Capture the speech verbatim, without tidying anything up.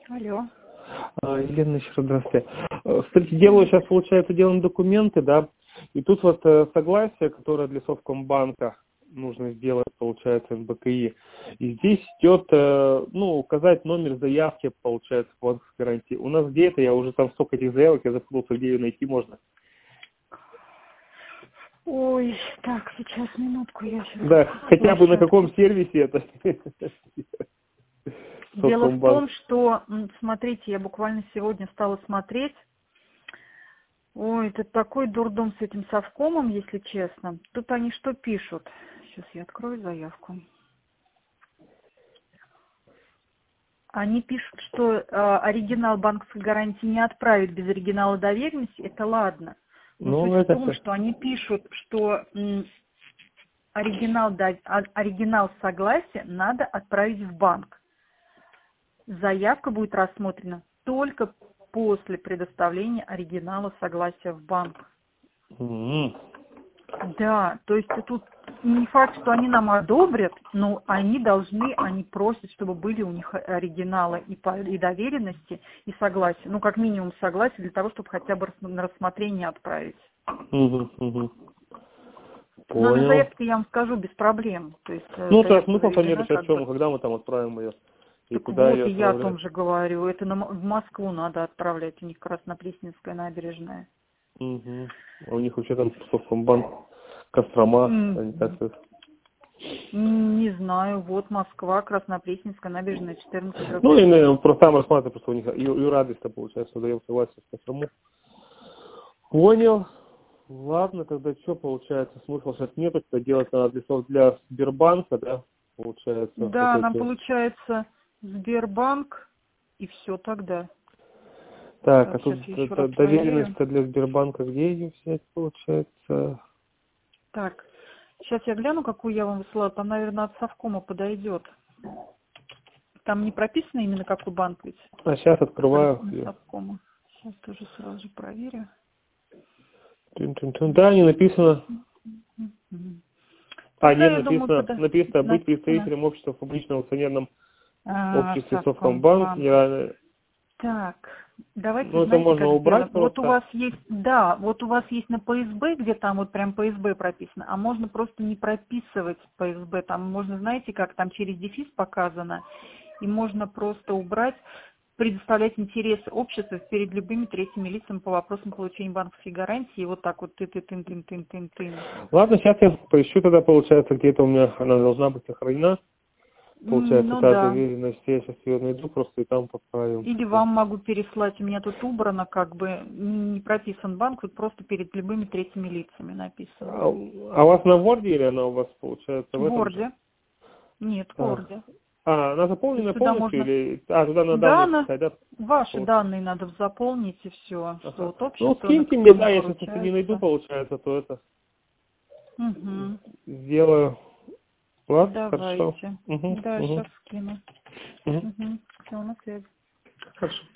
Алло. А, Елена, еще раз здравствуйте. Э, Кстати, делаю сейчас, получается, делаем документы, да, и тут вот э, согласие, которое для Совкомбанка нужно сделать, получается, эн бэ ка и. И здесь идет, э, ну, указать номер заявки, получается, по банковской гарантии. У нас где это? Я уже там столько этих заявок, я запутался, где ее найти можно. Ой, так, сейчас, минутку, я сейчас... Да, хотя бы на каком сервисе это? Дело в Совкомбанк. том, что, м, смотрите, я буквально сегодня стала смотреть. Ой, это такой дурдом с этим совкомом, если честно. Тут они что пишут? Сейчас я открою заявку. Они пишут, что э, оригинал банковской гарантии не отправить без оригинала доверенности. Это ладно. Но Ну, суть в это том, все. что они пишут, что м, оригинал, дов- а- оригинал согласия надо отправить в банк. Заявка будет рассмотрена только после предоставления оригинала согласия в банк. М. Да, то есть тут не факт, что они нам одобрят, но они должны, они просят, чтобы были у них оригиналы и, по, и доверенности, и согласие. Ну, как минимум согласие для того, чтобы хотя бы рас- на рассмотрение отправить. Мгм, мгм. Номер Понял. заявки я вам скажу без проблем. То есть э, Ну, то заявка смысл-то нет заведена сейчас в как бы. чем, когда мы там отправим ее и Так куда вот, ее и я о отправлять. том же говорю. Это на, М- в Москву надо отправлять. У них Краснопресненская набережная. Угу. А у них вообще там Совкомбанк, Кострома, они так М, сказать. Не знаю. Вот Москва, Краснопресненская набережная, четырнадцать дробь Ну, и пять. наверное, просто там рассматриваю, просто у них ю- юрадость-то, получается, даем согласие с Кострому. Понял. Ладно, тогда что получается? Смысла сейчас нету, что делать надо адресов для Сбербанка, да? Получается, вот Да, нам эти. получается Сбербанк и все тогда. Так, а Так, сейчас тут я д- еще раз д- проверю. доверенность-то для Сбербанка где ее взять, получается? Так, сейчас я гляну, какую я вам высылала. Там, наверное, от Совкома подойдет. Там не прописано именно какой банк ведь? А сейчас С открываю адресом ее. Совкома. Сейчас тоже сразу же проверю. Тун-тун-тун. Да, не написано. Мгм. А, Тогда, нет, я думаю, написано, пода... написано быть написано представителем общества в публичном акционерном а, обществе Совкомбанк. Совкомбанк. Я, Так, давайте, ну, это знаете, можно как сделаем. убрать Вот у просто. вас есть, да, вот у вас есть на пэ эс бэ, где там вот прям пэ эс бэ прописано, а можно просто не прописывать пэ эс бэ. Там можно, знаете, как там через дефис показано, и можно просто убрать, предоставлять интересы общества перед любыми третьими лицами по вопросам получения банковской гарантии, и вот так вот ты-ты-тын-тын-тын-тын-тын. Ладно, сейчас я поищу тогда, получается, где-то у меня она должна быть сохранена. М, Получается, Ну та да. доверенность, я сейчас ее найду просто и там подправим. Или вам могу переслать, у меня тут убрано, как бы не прописан банк, вот просто перед любыми третьими лицами написано. А, а у вас на Word или она у вас, получается, В в этом же? Word? Нет, в А, Word. а она То есть заполнена туда полностью можно, или... А, туда на да, данные на писать, да? ваши Вот. данные надо заполнить и все, что Ага. вот Ну, общество, на скиньте мне, котором да, я сейчас, если не найду, поручается. получается, то это Угу. сделаю. Ладно, хорошо. Давайте. Угу, Да, угу, сейчас скину. угу. Угу. Все, на связи. Хорошо.